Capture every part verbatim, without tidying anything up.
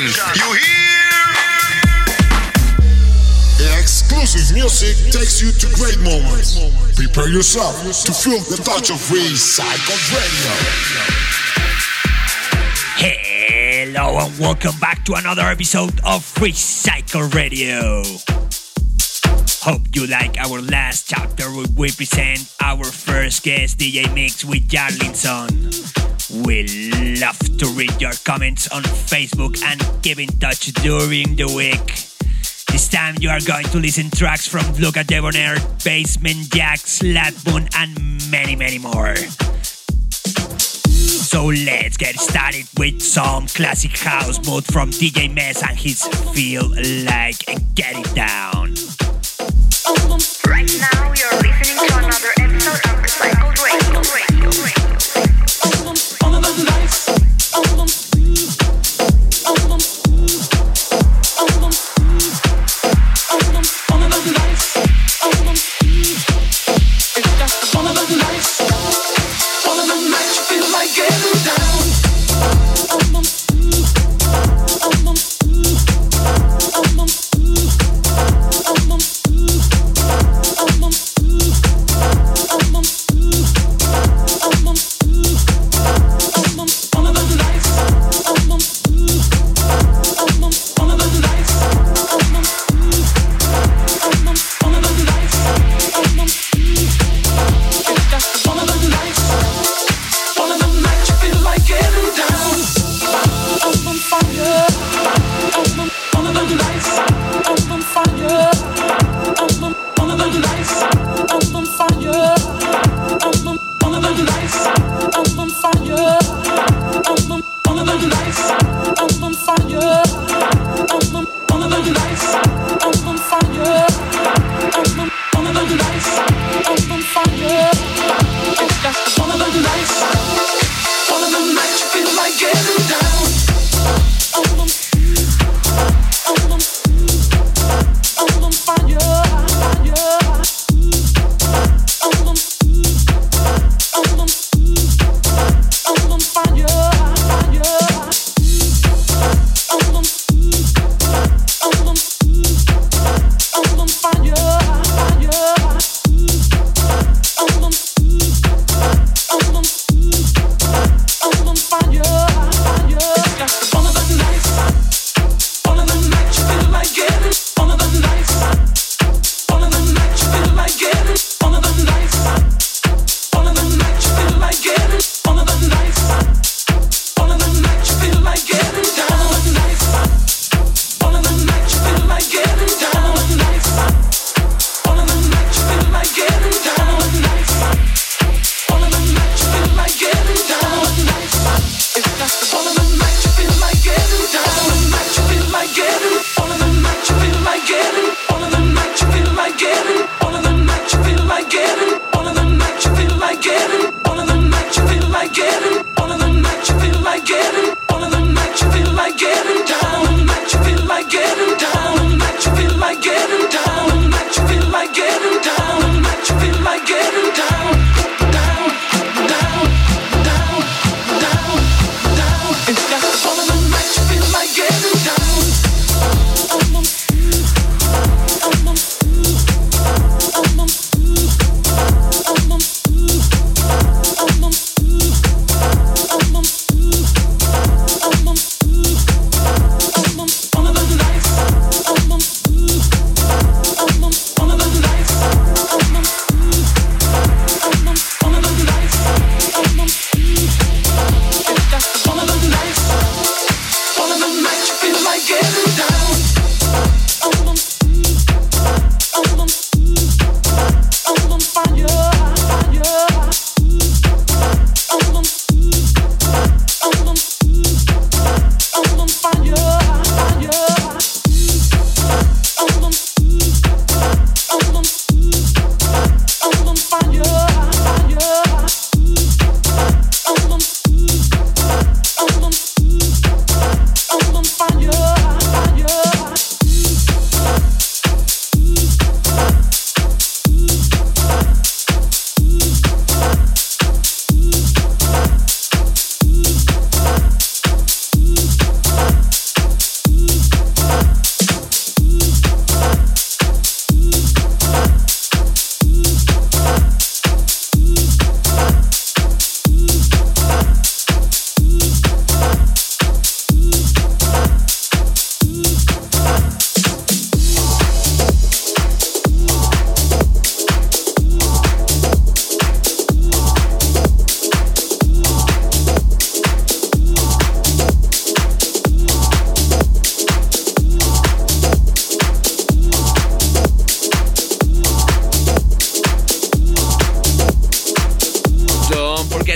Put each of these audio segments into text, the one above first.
You hear? Exclusive music takes you to great moments. Prepare yourself to feel the touch of Recycled Radio. Hello and welcome back to another episode of Recycle Radio. Hope you like our last chapter where we present our first guest D J mix with Jarlinson. We love to read your comments on Facebook and keep in touch during the week. This time you are going to listen tracks from Luca Debonair, Basement Jaxx, Latmoon and many many more. So let's get started with some classic house mood from D J Mess and his Feel Like Get It Down. Right now you're listening to another episode of Recycled Radio. Radio, Radio. All of the lights, all of them, all of them, all of them, all of them, all of the lights, all of them. It's just all of the lights, all of the nights you feel like getting down. All of them, all of them, all of them, all of them.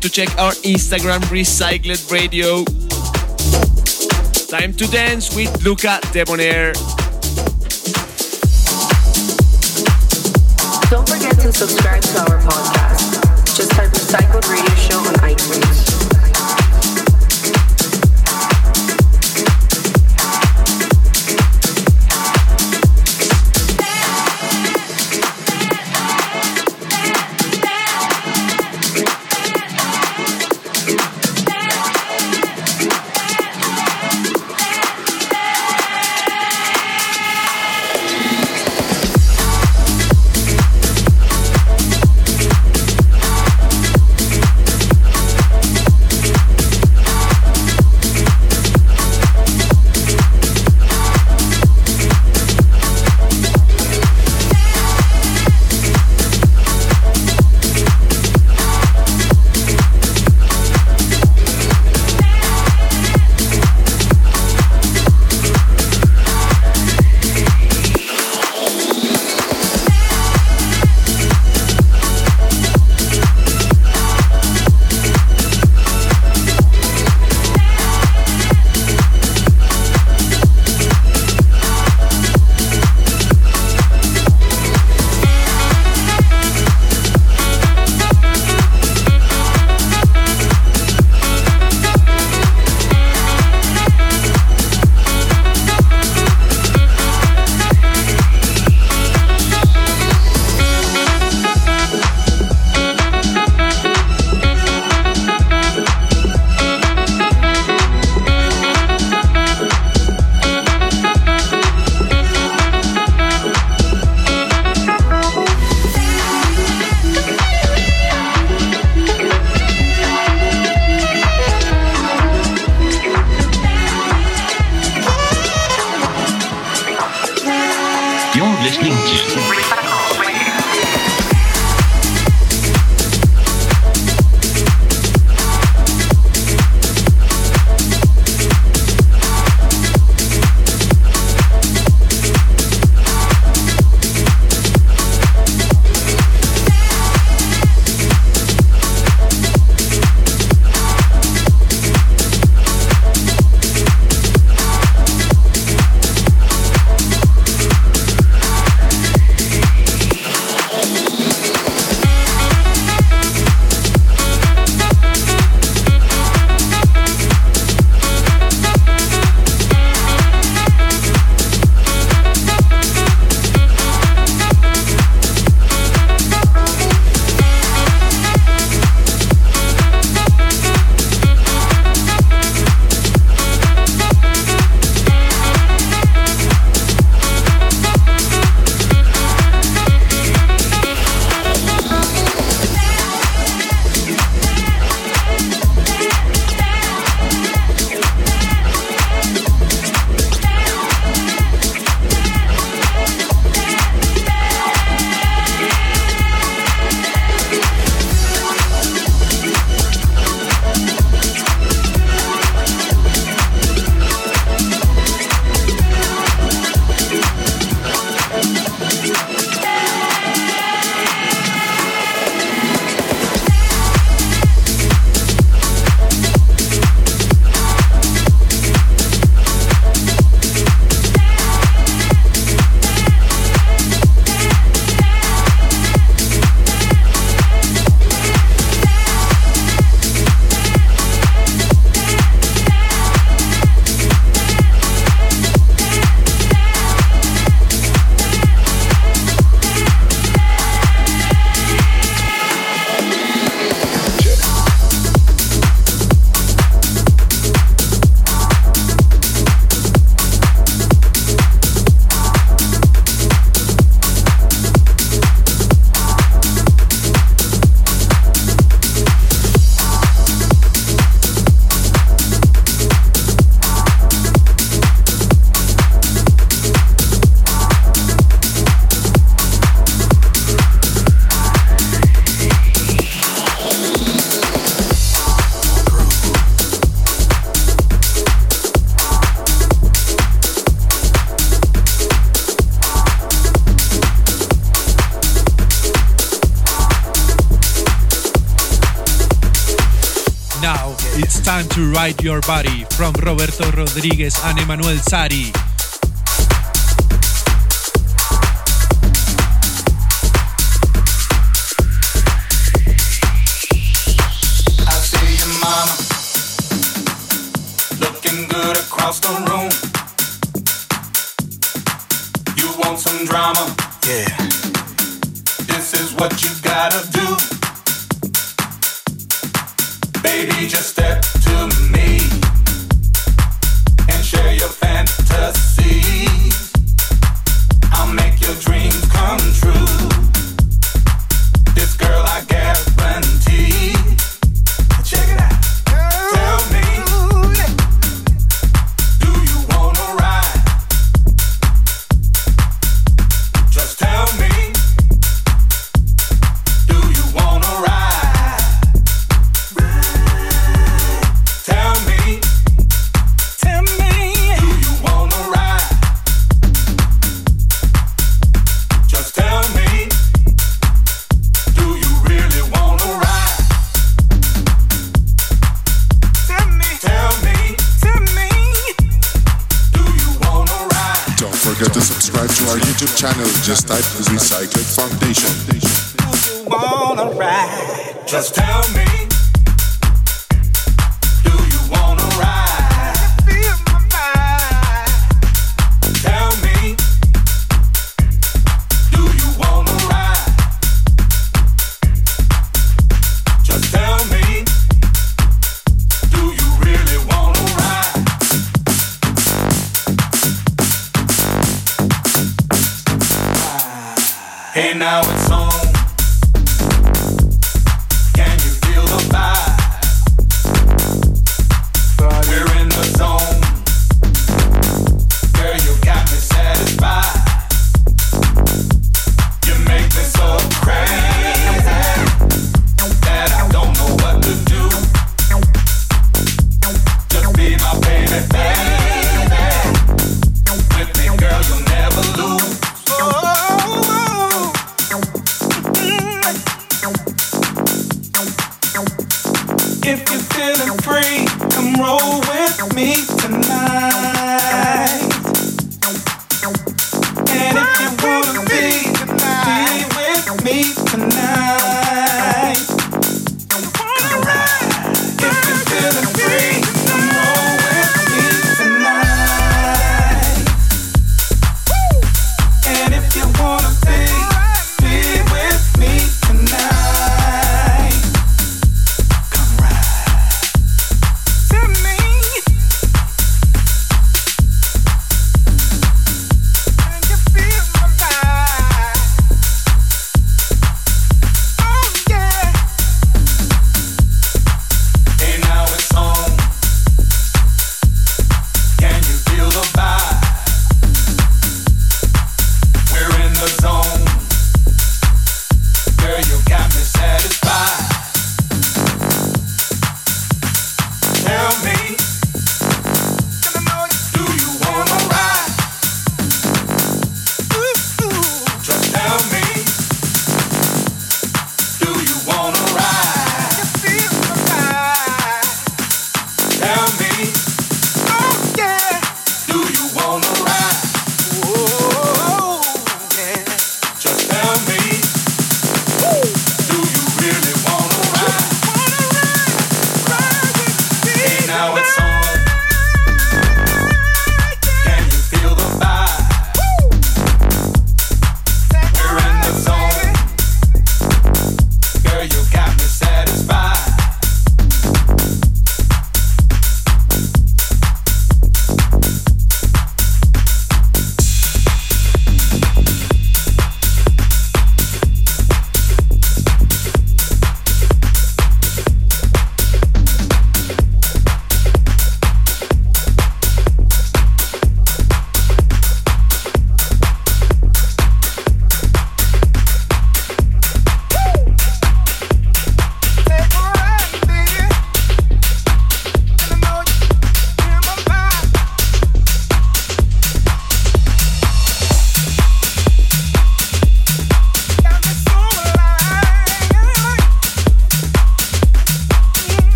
to check our Instagram, Recycled Radio. Time to dance with Luca Debonair. Don't forget to subscribe to our podcast. Just type Recycled Radio Show on iTunes. It's time to ride your body from Roberto Rodriguez and Emanuel Sari. I see your mama looking good across the room. You want some drama? Yeah. This is what you gotta do. Baby, just step to me and share your fantasies. I'll make your dreams come true. This girl I guarantee. Check it out. Tell me, do you wanna ride? Just tell me, do you wanna ride? Tell me, tell me, do you wanna ride? Just tell me, do you really wanna ride? Tell me, tell me, tell me, do you wanna ride? Don't forget to subscribe to our YouTube channel. Just type Recycled Foundation. Do you wanna ride? Just tell me, do you wanna ride? Feel my vibe. Tell me, do you wanna ride? Just tell me, do you really wanna ride? Hey, now it's on. Can you feel the vibe? We're in the zone. Girl, you got me satisfied. You make me so crazy that I don't know what to do. Just be my baby, baby. With me, girl, you'll never lose. If you're feeling free, come roll with me tonight. And if you wanna be, be with me tonight. Come ride. If you're feeling free, come roll with me tonight. And if you wanna be, be with me tonight. Come ride. Tell me, can you feel my vibe?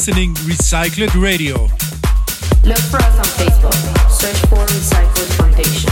listening Recycled Radio. Look for us on Facebook. Search for Recycled Foundation.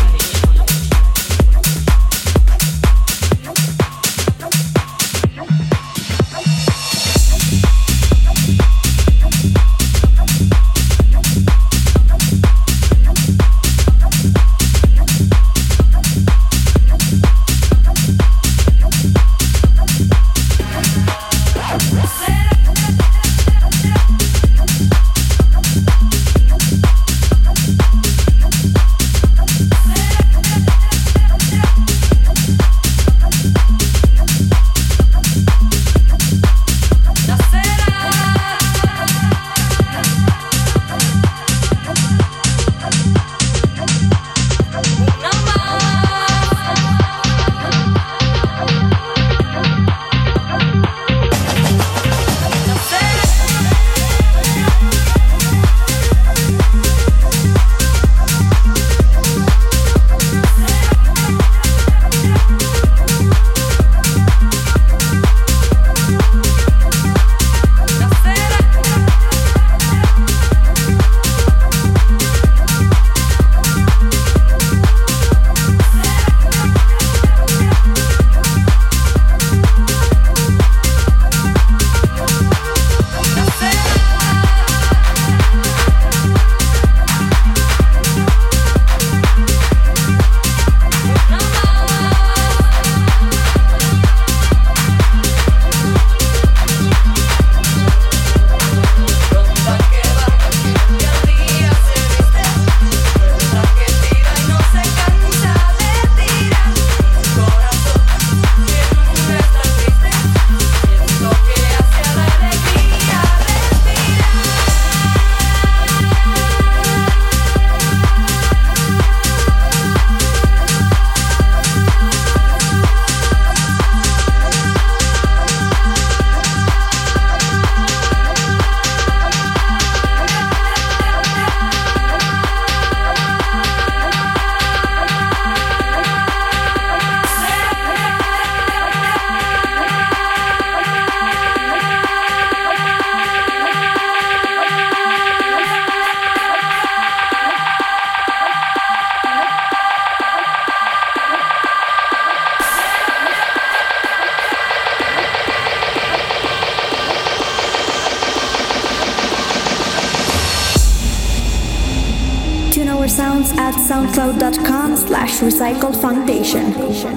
Sounds at soundcloud.com slash recycled foundation.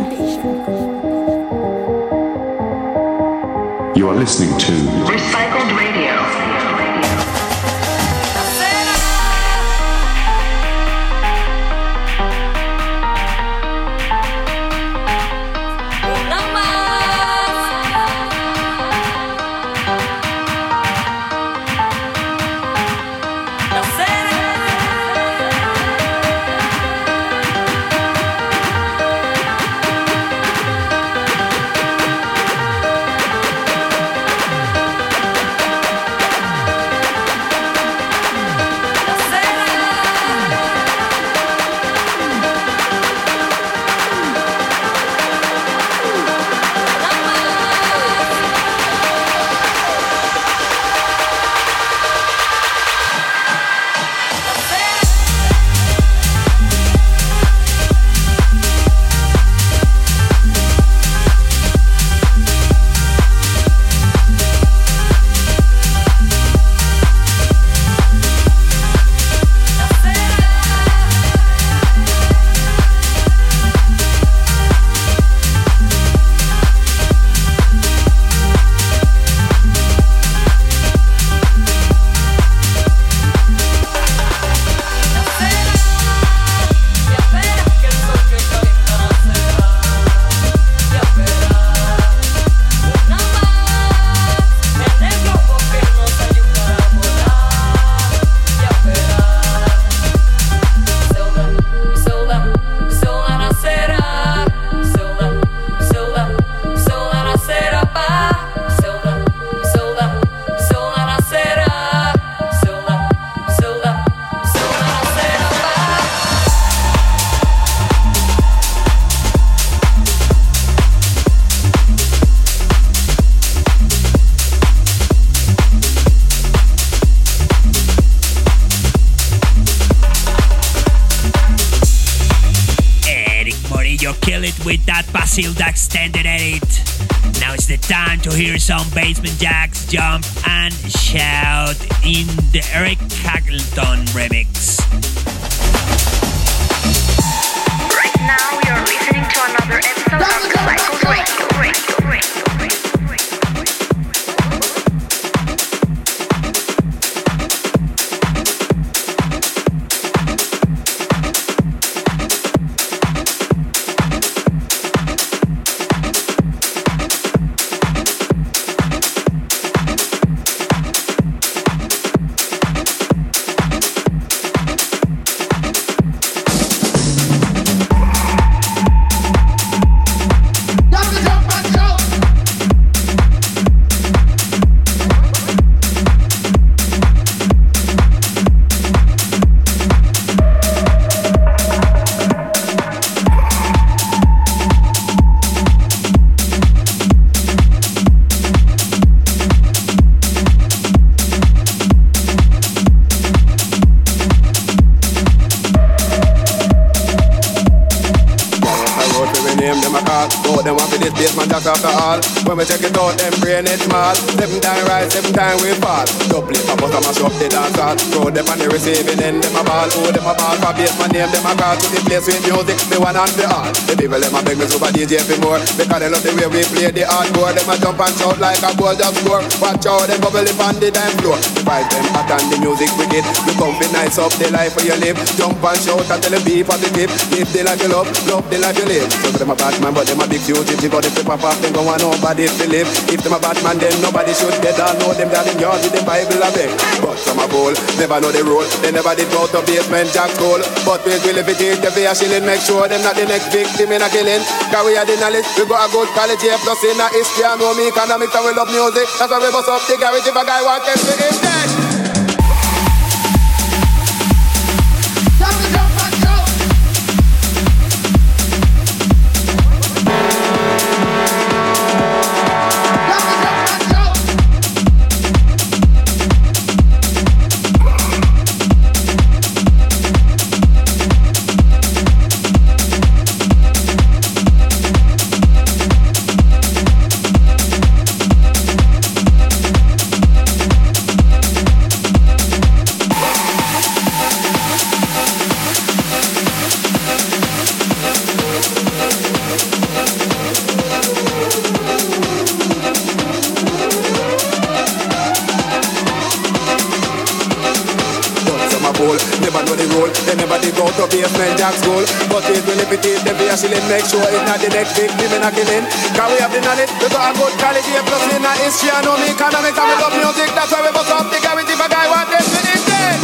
You are listening to Recycled Radio. with that Basilda extended edit. Now it's the time to hear some Basement Jacks jump and shout in the Eric Haggleton remix. Right now you're listening to another episode of Recycled Radio. Radio, Radio, Radio. After all, when we check it out, them brain it small. Seven time rise, seven time we fall. Double it, pop us and mash up the dance hall. Throw them on the receiving end, them a ball. Oh, them a ball, for base, my name, them a call. To the place with music, me one and the all. The people, them a beg me super D J for more. Because they love the way we play the hardcore. Them a jump and shout like a goal just score. Watch out, them bubble up on the dance floor. The vibe, them hot and the music wicked. We come be nice up the life where you live. Jump and shout and tell them be positive. Live the life you love, love the life you live. So them a bad man, but them a big fugitive. But if they pop off, them go on nobody to live. If them a bad man, then nobody should get all know them that in yard with them Bible a beg. But some a fool, never know the rule. They never did go to basement jack school. But we will if it is the fair shilling. Make sure them not the next victim in a killing. Cause we are the knowledge, we got a good college here. Plus in a history and know me economics and we love music. That's why we bust up the garage if a guy wants to be in dead. Basement jack school, but it will if it is the beer shilling. Make sure it's not the next victim in a killing. Cause we have the knowledge, we got a good college here. Plus in a history and know me economics and we love music. That's why we bust up the garage if a guy wants them to eat dead.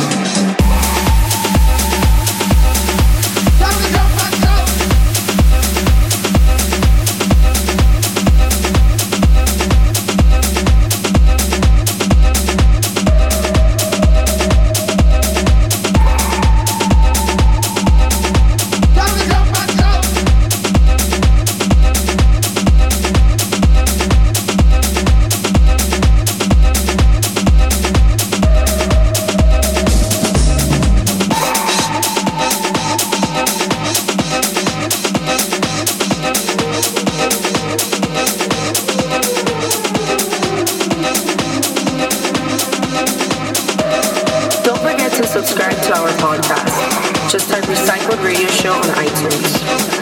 Subscribe to our podcast. Just type Recycled Radio Show on iTunes.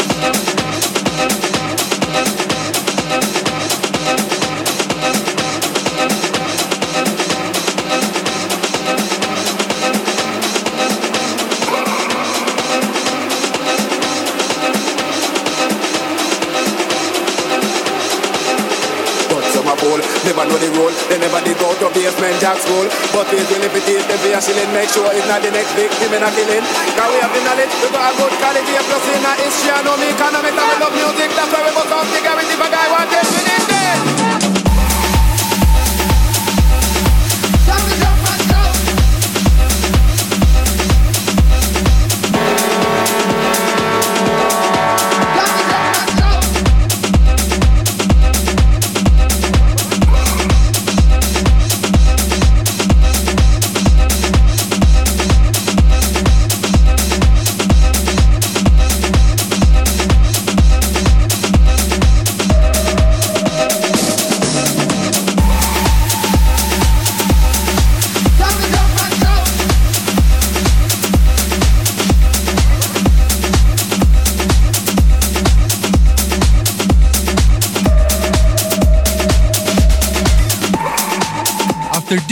Never know the rule, they never did go to basement jack school. But we will if it is the fair shilling. Make sure it's not the next victim in a killing. Cause we have the knowledge, we got a good college here. Plus in a history and know me economics and we love music. That's why we bust off the garage if a guy wants them to eat dead.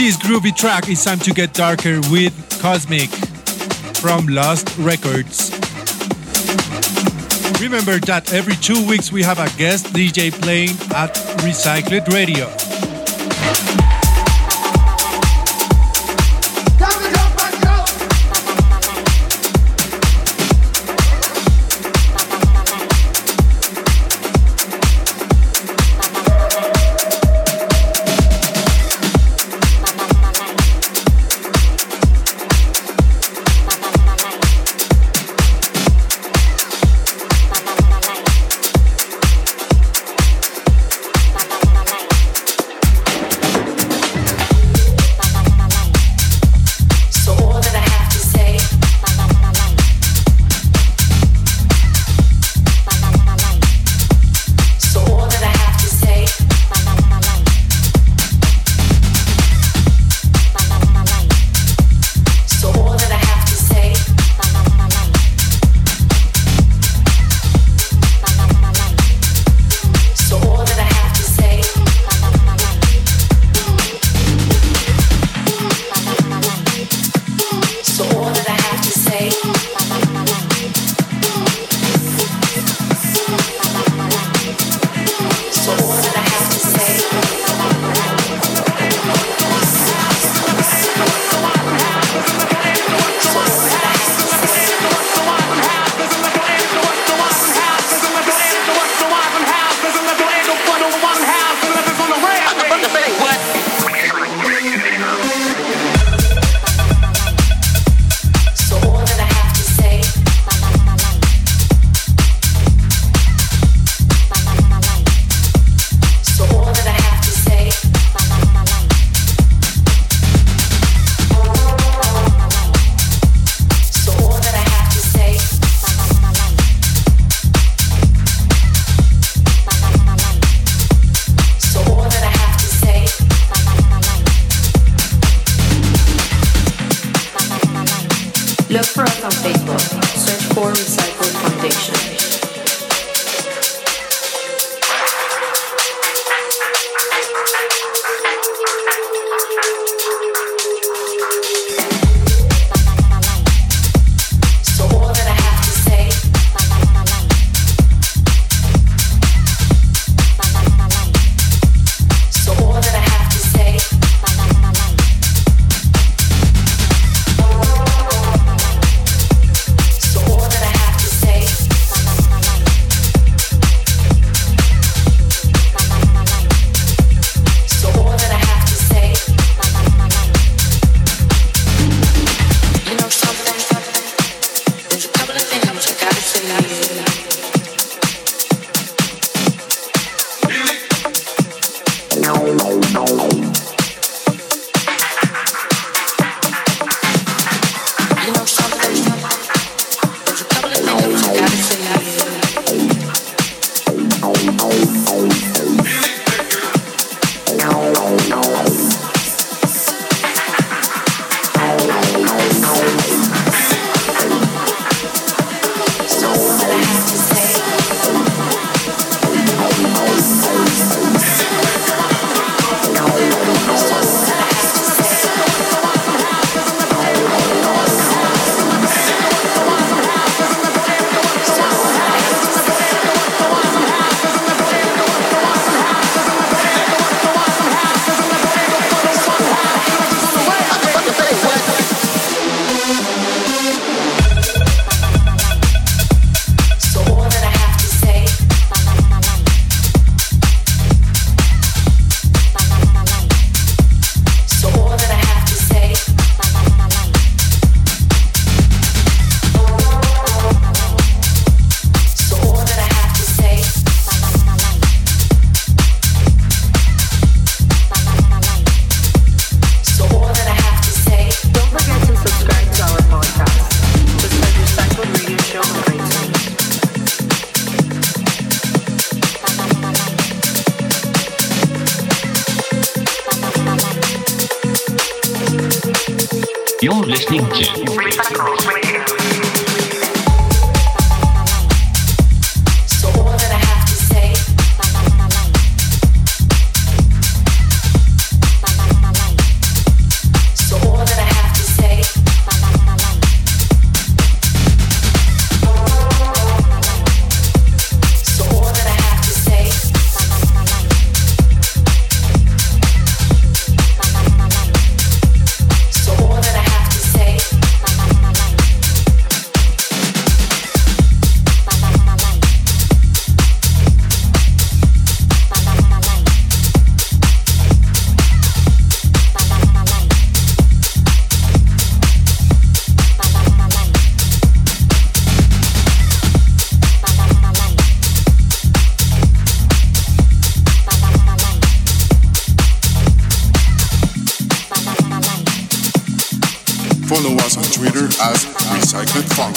this groovy track, it's time to get darker with Cosmic from Lost Records. Remember that every two weeks we have a guest D J playing at Recycled Radio. Look for us on Facebook. Search for Recycled Foundation. You're listening to Follow us on Twitter as Recycled Funk.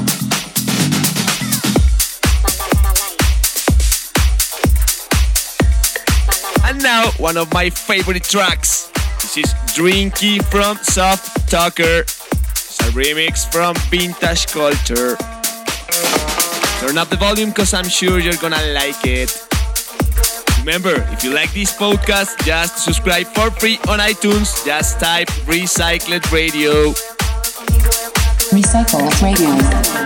And now, one of my favorite tracks. This is Drinky from Soft Talker. It's a remix from Vintage Culture. Turn up the volume because I'm sure you're gonna like it. Remember, if you like this podcast, just subscribe for free on iTunes. Just type Recycled Radio. Recycled Radio.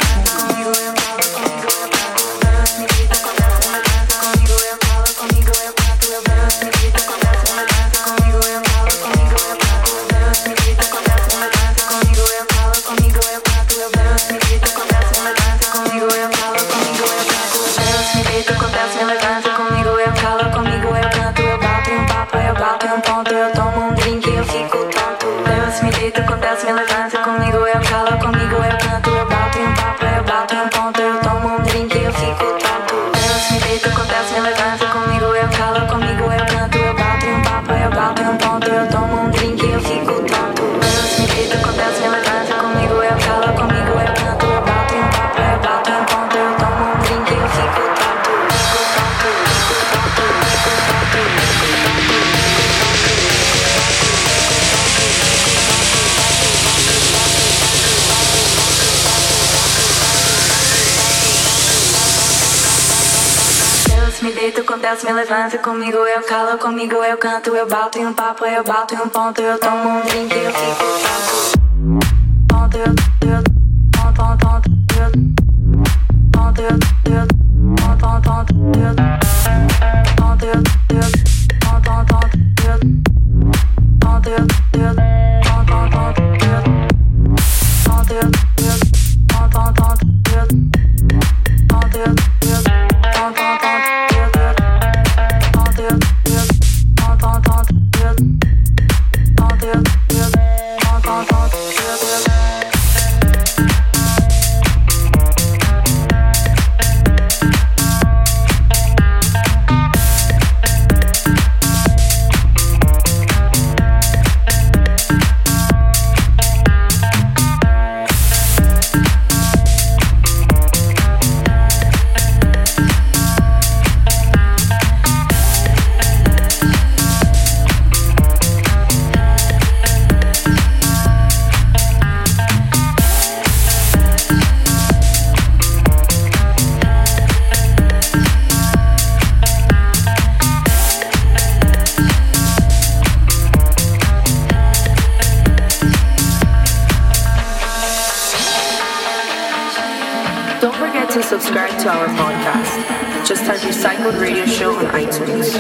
Me levanto, comigo eu calo, comigo eu canto, eu bato em um papo, eu bato em um ponto, eu tomo um drink, eu fico tanto. Ponto, eu, eu, ponto, ponto, ponto, eu, ponto, eu, eu, ponto, ponto, ponto, eu, ponto, eu, eu, ponto, ponto, ponto, eu, ponto, eu, eu, ponto, ponto, ponto, eu, ponto, eu, eu, ponto, ponto, ponto, eu, ponto, eu, eu, ponto, ponto, ponto. Subscribe to our podcast. Just type Recycled Radio Show on iTunes.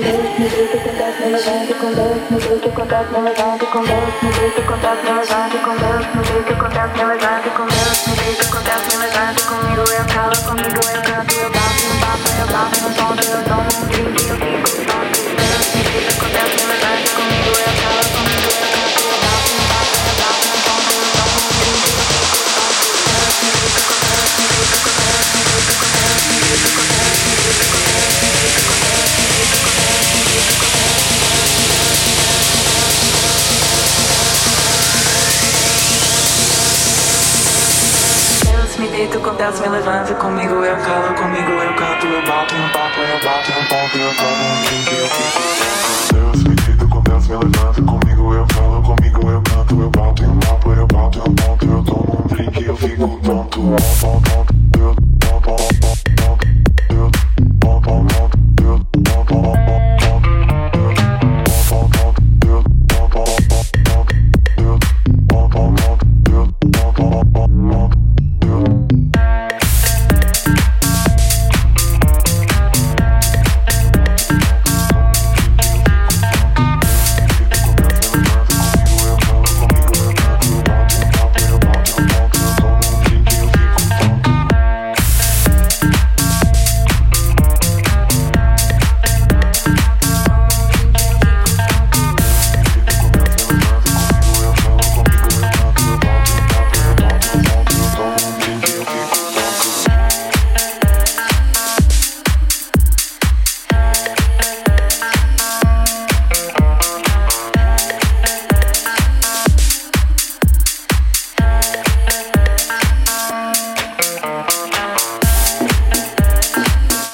Acontece, me levanta, comigo eu calo, comigo eu canto, eu bato em um papo, eu bato em um ponto, eu tomo um drink, eu fico. Deus me deita, acontece, me levanta, comigo eu calo, comigo eu canto, eu bato em um papo, eu bato em um ponto, eu tomo um drink, eu fico tonto, tonto, tonto, eu, tonto, tonto, tonto, eu, tonto, tonto, eu, tonto, tonto, tonto, eu, tonto, tonto, eu, tonto, tonto, tonto, eu, tonto, tonto, eu, tonto, tonto, tonto.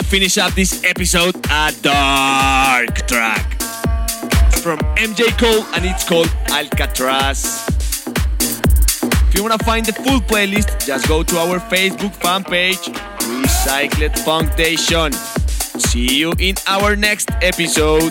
finish up this episode, a dark track from M J Cole, and it's called Alcatraz. If you wanna find the full playlist, just go to our Facebook fan page, Recycled Foundation. See you in our next episode.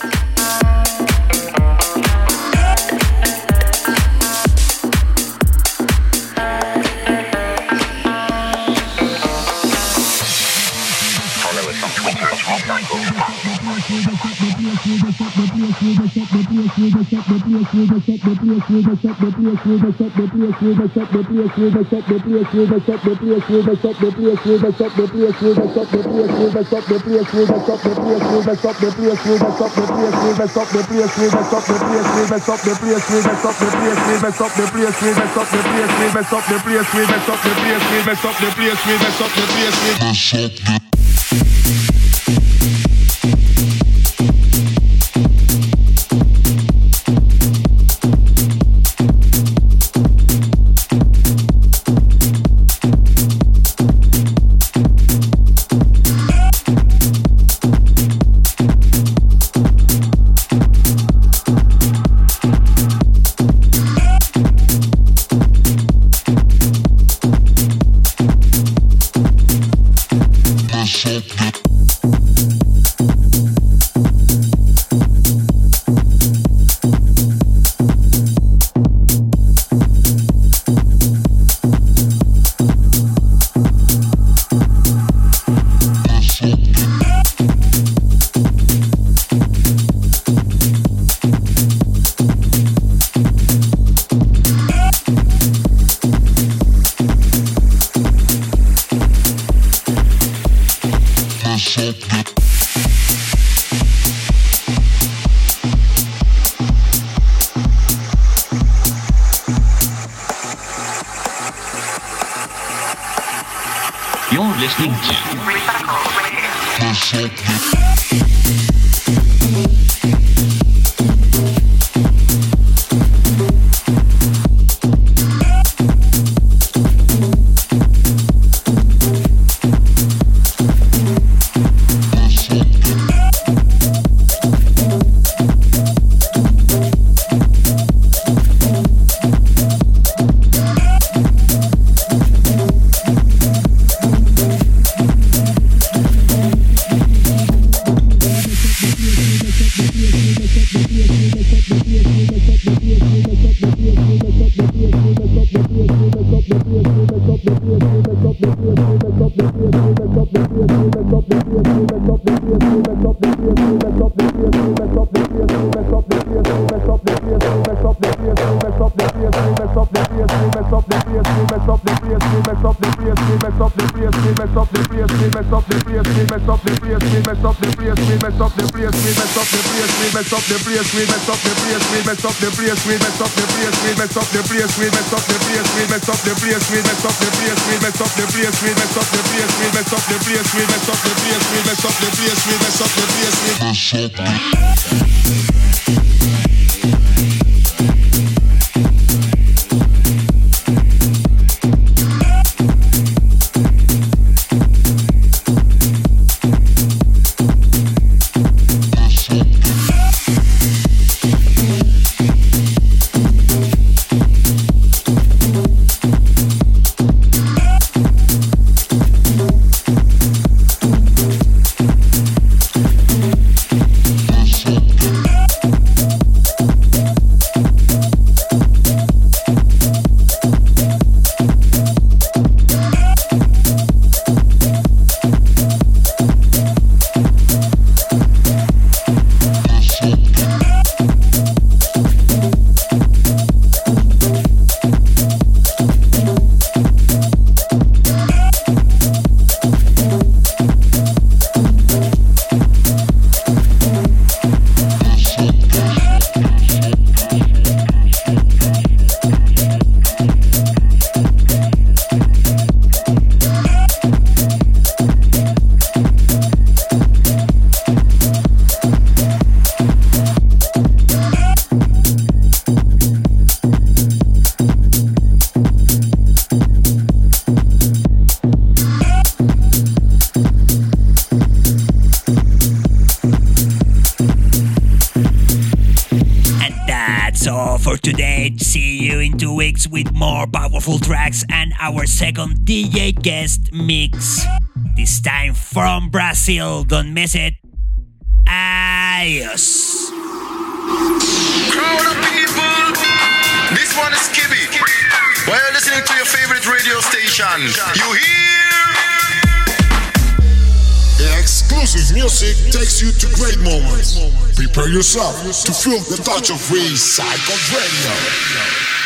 You're listening to for today. See you in two weeks with more powerful tracks and our second D J guest mix. This time from Brazil. Don't miss it. Adios. Crowd of people, this one is Kibby. While you're listening to your favorite radio station, you hear? The exclusive music takes you to great moments. Prepare yourself to feel the touch of Recycled Radio.